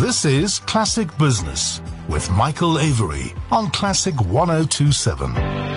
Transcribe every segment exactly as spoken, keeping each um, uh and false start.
This is Classic Business with Michael Avery on Classic one oh two point seven.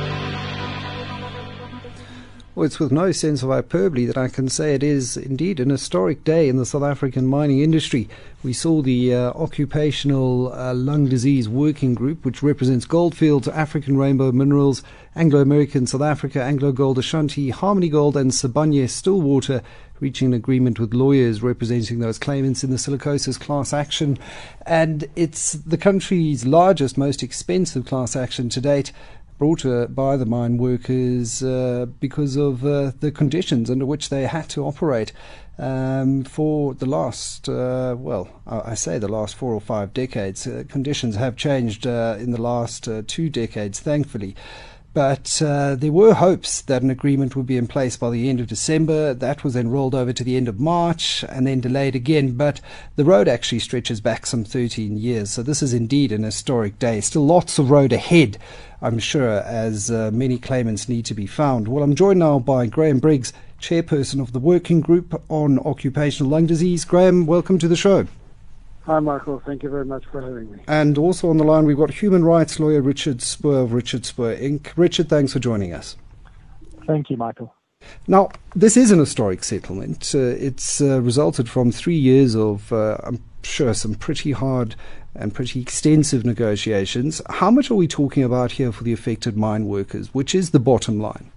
Well, it's with no sense of hyperbole that I can say it is indeed an historic day in the South African mining industry. We saw the uh, Occupational uh, Lung Disease Working Group, which represents Goldfields, African Rainbow Minerals, Anglo American South Africa, Anglo Gold Ashanti, Harmony Gold and Sibanye Stillwater, reaching an agreement with lawyers representing those claimants in the silicosis class action. And it's the country's largest, most expensive class action to date, brought uh, by the mine workers uh, because of uh, the conditions under which they had to operate um, for the last, uh, well, I, I say the last four or five decades. Uh, conditions have changed uh, in the last uh, two decades, thankfully. But uh, there were hopes that an agreement would be in place by the end of December. That was then rolled over to the end of March and then delayed again. But the road actually stretches back some thirteen years. So this is indeed an historic day. Still lots of road ahead, I'm sure, as uh, many claimants need to be found. Well, I'm joined now by Graham Briggs, chairperson of the Working Group on Occupational Lung Disease. Graham, welcome to the show. Hi, Michael. Thank you very much for having me. And also on the line, we've got human rights lawyer Richard Spur of Richard Spur Incorporated. Richard, thanks for joining us. Thank you, Michael. Now, this is an historic settlement. Uh, it's uh, resulted from three years of, uh, I'm sure, some pretty hard and pretty extensive negotiations. How much are we talking about here for the affected mine workers? Which is the bottom line?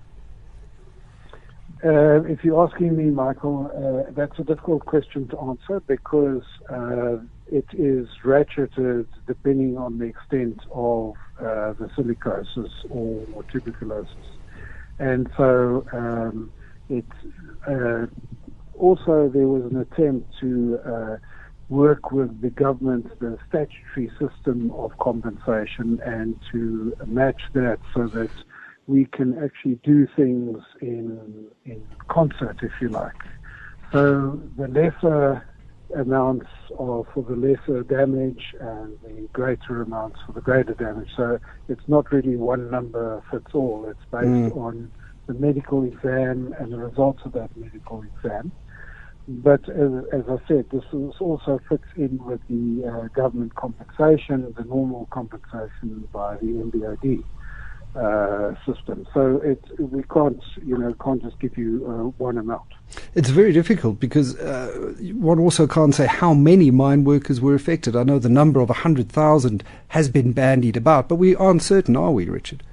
Uh, if you're asking me, Michael, uh, that's a difficult question to answer because uh, it is ratcheted depending on the extent of uh, the silicosis or tuberculosis. And so um, it uh, also there was an attempt to uh, work with the government, the statutory system of compensation, and to match that so that we can actually do things in in concert, if you like. So the lesser amounts are for the lesser damage and the greater amounts for the greater damage. So it's not really one number fits all. It's based mm. on the medical exam and the results of that medical exam. But as, as I said, this is also fits in with the uh, government compensation, the normal compensation by the M B O D. Uh, system. So it, we can't, you know, can't just give you uh, one amount. It's very difficult because uh, one also can't say how many mine workers were affected. I know the number of one hundred thousand has been bandied about, but we aren't certain, are we, Richard?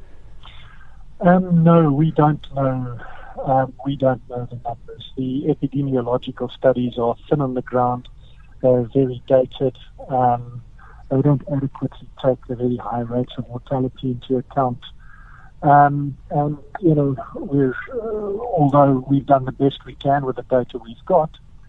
Um, no, we don't know. Um, we don't know the numbers. The epidemiological studies are thin on the ground. They're very dated. Um, They don't adequately take the very high rates of mortality into account. Um, and, you know, we're, uh, although we've done the best we can with the data we've got,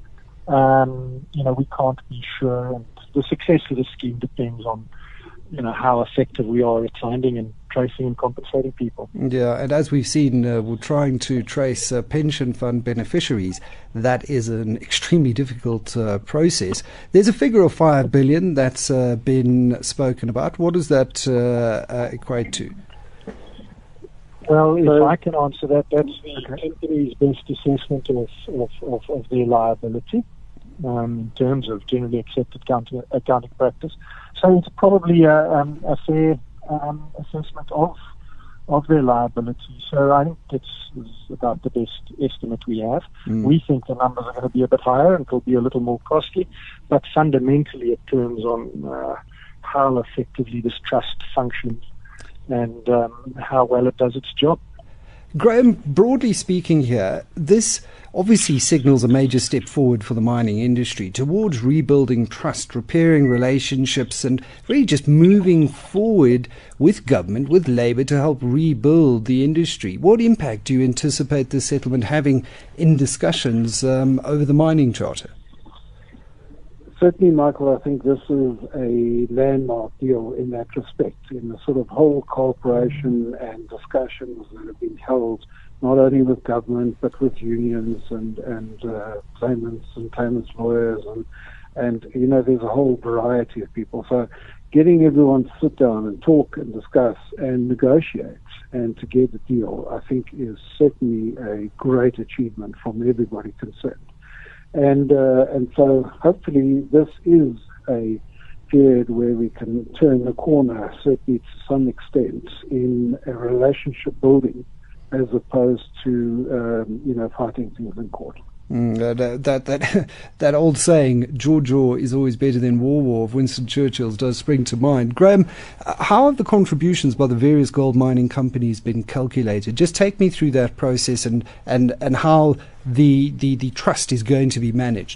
um, you know, we can't be sure. And the success of the scheme depends on, you know, how effective we are at finding and tracing and compensating people. Yeah, and as we've seen, uh, we're trying to trace uh, pension fund beneficiaries. That is an extremely difficult uh, process. There's a figure of five billion that's uh, been spoken about. What does that uh, uh, equate to? Well, if so, I can answer that, that's the company's best assessment of, of, of, of their liability um, in terms of generally accepted accounting, accounting practice. So it's probably a, um, a fair um, assessment of of their liability. So I think it's, it's about the best estimate we have. Mm. We think the numbers are going to be a bit higher and it'll be a little more costly, but fundamentally it turns on uh, how effectively this trust functions and um, how well it does its job. Graham, broadly speaking here, this obviously signals a major step forward for the mining industry towards rebuilding trust, repairing relationships, and really just moving forward with government, with Labour, to help rebuild the industry. What impact do you anticipate this settlement having in discussions um, over the mining charter? Certainly, Michael, I think this is a landmark deal in that respect, in the sort of whole cooperation and discussions that have been held, not only with government, but with unions and, and uh, claimants and claimants' lawyers. And, and, you know, there's a whole variety of people. So getting everyone to sit down and talk and discuss and negotiate and to get a deal, I think, is certainly a great achievement from everybody concerned. And uh, and so hopefully this is a period where we can turn the corner, certainly to some extent, in a relationship building as opposed to, um, you know, fighting things in court. Mm, that, that that that old saying, "Jaw jaw is always better than war war," of Winston Churchill's does spring to mind. Graham, how have the contributions by the various gold mining companies been calculated? Just take me through that process and, and, and how the, the, the trust is going to be managed.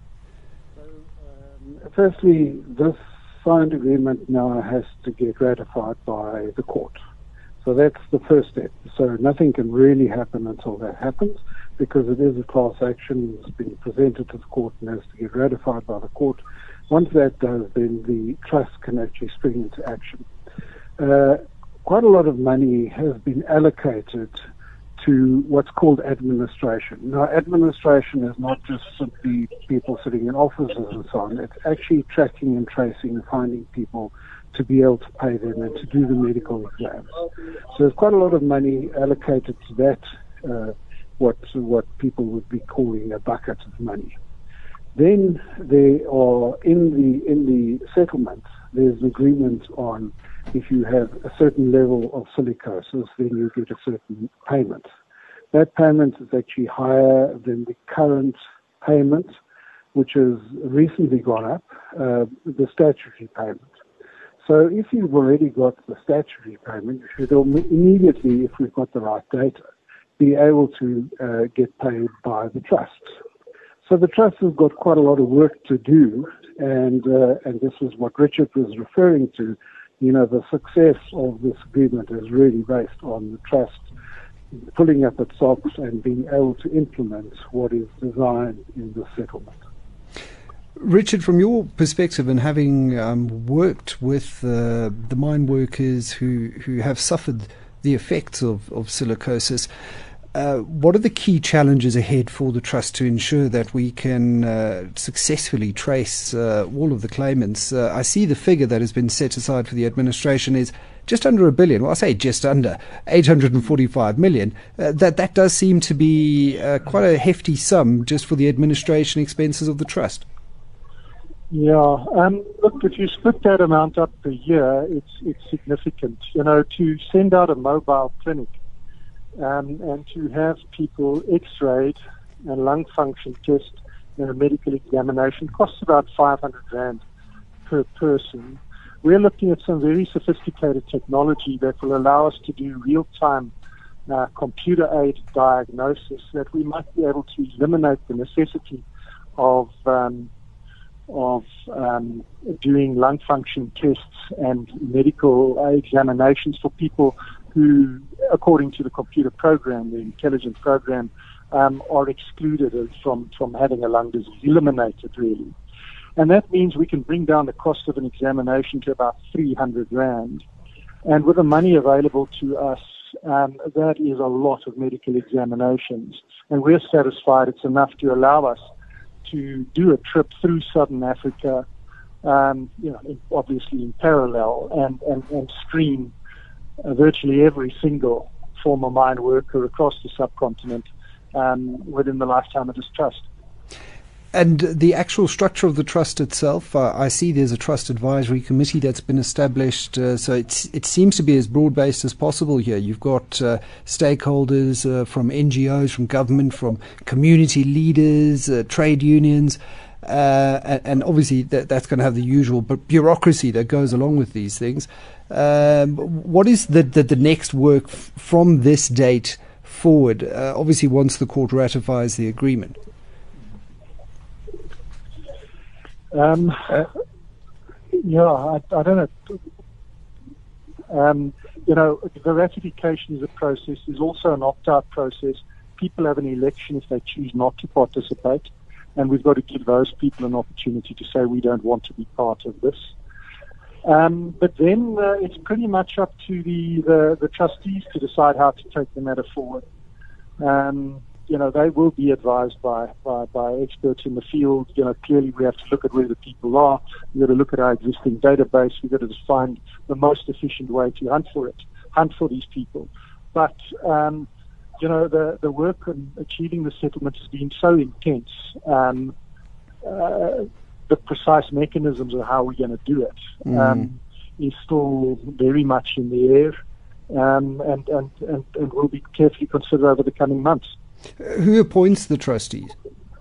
So, um, firstly, this signed agreement now has to get ratified by the court. So that's the first step. So nothing can really happen until that happens, because it is a class action. It's been presented to the court and has to get ratified by the court. Once that does, then the trust can actually spring into action. Uh, quite a lot of money has been allocated to what's called administration. Now, administration is not just simply people sitting in offices and so on. It's actually tracking and tracing and finding people to be able to pay them and to do the medical exams. So there's quite a lot of money allocated to that, uh, what what people would be calling a bucket of money. Then there are, in the in the settlement, there's an agreement on if you have a certain level of silicosis, then you get a certain payment. That payment is actually higher than the current payment, which has recently gone up, uh, the statutory payment. So if you've already got the statutory payment, you should immediately, if we've got the right data, be able to uh, get paid by the trusts. So the trust has got quite a lot of work to do, and uh, and this is what Richard was referring to. You know, the success of this agreement is really based on the trust pulling up its socks and being able to implement what is designed in the settlement. Richard, from your perspective and having um, worked with uh, the mine workers who, who have suffered the effects of, of silicosis, uh, what are the key challenges ahead for the trust to ensure that we can uh, successfully trace uh, all of the claimants? Uh, I see the figure that has been set aside for the administration is just under a billion. Well, I say just under eight hundred forty-five million. Uh, that that does seem to be uh, quite a hefty sum just for the administration expenses of the trust. Yeah, um, look, if you split that amount up per year, it's it's significant. You know, to send out a mobile clinic um, and to have people x-rayed and lung function test and a medical examination costs about five hundred rand per person. We're looking at some very sophisticated technology that will allow us to do real-time uh, computer-aided diagnosis, that we might be able to eliminate the necessity of um, of um, doing lung function tests and medical examinations for people who, according to the computer program, the intelligent program, um, are excluded from, from having a lung disease, eliminated really. And that means we can bring down the cost of an examination to about three hundred rand. And with the money available to us, um, that is a lot of medical examinations. And we're satisfied it's enough to allow us to do a trip through Southern Africa, um, you know, obviously in parallel, and, and, and screen uh, virtually every single former mine worker across the subcontinent um, within the lifetime of this trust. And the actual structure of the trust itself, uh, I see there's a trust advisory committee that's been established, uh, so it's, it seems to be as broad-based as possible here. You've got uh, stakeholders uh, from N G Os, from government, from community leaders, uh, trade unions, uh, and, and obviously that, that's going to have the usual bureaucracy that goes along with these things. Um, what is the, the, the next work f- from this date forward, uh, obviously once the court ratifies the agreement? Um, uh, yeah, I, I don't know. Um, you know, the ratification is a process. There's also an opt-out process. People have an election if they choose not to participate, and we've got to give those people an opportunity to say we don't want to be part of this. Um, but then uh, it's pretty much up to the, the, the trustees to decide how to take the matter forward. Um, You know, they will be advised by, by, by experts in the field. You know, clearly we have to look at where the people are. We've got to look at our existing database. We've got to find the most efficient way to hunt for it, hunt for these people. But um, you know, the, the work on achieving the settlement has been so intense. Um, uh, the precise mechanisms of how we're going to do it mm. um, is still very much in the air, um, and, and, and, and will be carefully considered over the coming months. Who appoints the trustees?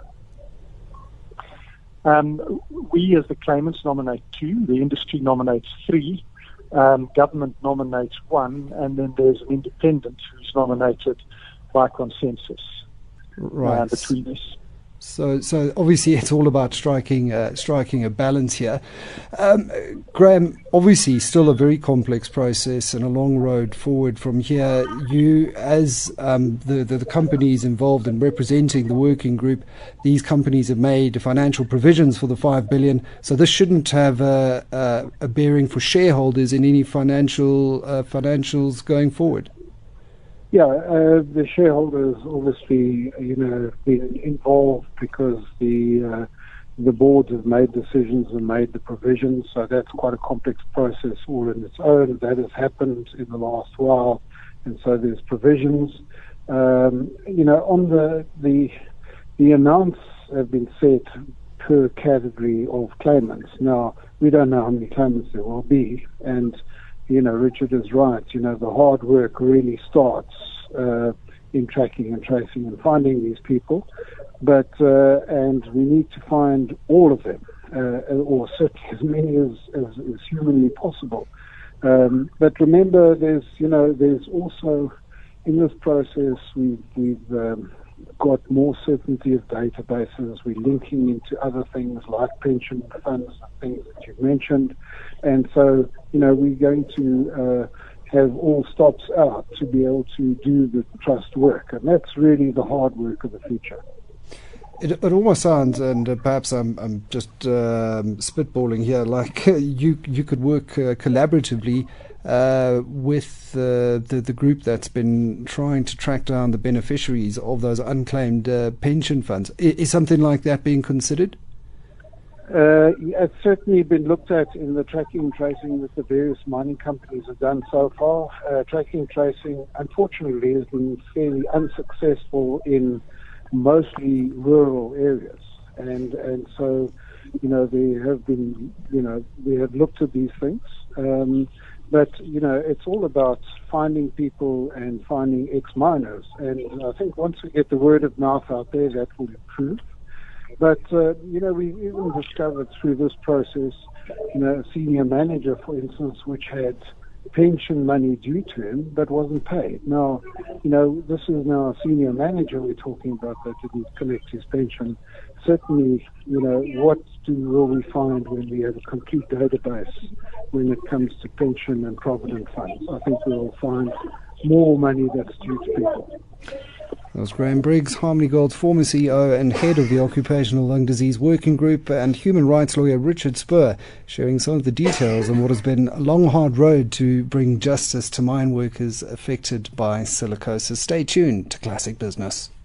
Um, we, as the claimants, nominate two. The industry nominates three. Um, government nominates one, and then there's an independent who's nominated by consensus right. uh, between us. So, so obviously it's all about striking uh, striking a balance here. Um, Graham, obviously still a very complex process and a long road forward from here. You, as um, the, the the companies involved in representing the working group, these companies have made financial provisions for the five billion. So this shouldn't have a, a, a bearing for shareholders in any financial uh, financials going forward. Yeah, uh, the shareholders obviously, you know, have been involved because the uh, the boards have made decisions and made the provisions. So that's quite a complex process all in its own. That has happened in the last while, and so there's provisions. Um, you know, on the the the amounts have been set per category of claimants. Now we don't know how many claimants there will be, and you know, Richard is right. You know, the hard work really starts uh, in tracking and tracing and finding these people. But, uh, and we need to find all of them, uh, or certainly as many as, as, as humanly possible. Um, but remember, there's, you know, there's also, in this process, we've, we've um, got more certainty of databases. We're linking into other things like pension funds and things that you've mentioned. And so, you know, we're going to uh, have all stops out to be able to do the trust work. And that's really the hard work of the future. It, it almost sounds, and uh, perhaps I'm, I'm just um, spitballing here, like uh, you you could work uh, collaboratively uh, with uh, the, the group that's been trying to track down the beneficiaries of those unclaimed uh, pension funds. I, is something like that being considered? Uh, it's certainly been looked at in the tracking and tracing that the various mining companies have done so far. Uh, tracking and tracing, unfortunately, has been fairly unsuccessful in mostly rural areas. And and so, you know, there have been, you know, we have looked at these things. Um, but, you know, it's all about finding people and finding ex-miners. And I think once we get the word of mouth out there, that will improve. But, uh, you know, we even discovered through this process, you know, a senior manager, for instance, which had pension money due to him but wasn't paid. Now, you know, this is now a senior manager we're talking about that didn't collect his pension. Certainly, you know, what do will we find when we have a complete database when it comes to pension and provident funds? I think we will find more money that's due to people. That was Graham Briggs, Harmony Gold's former C E O and head of the Occupational Lung Disease Working Group, and human rights lawyer Richard Spur, sharing some of the details on what has been a long, hard road to bring justice to mine workers affected by silicosis. Stay tuned to Classic Business.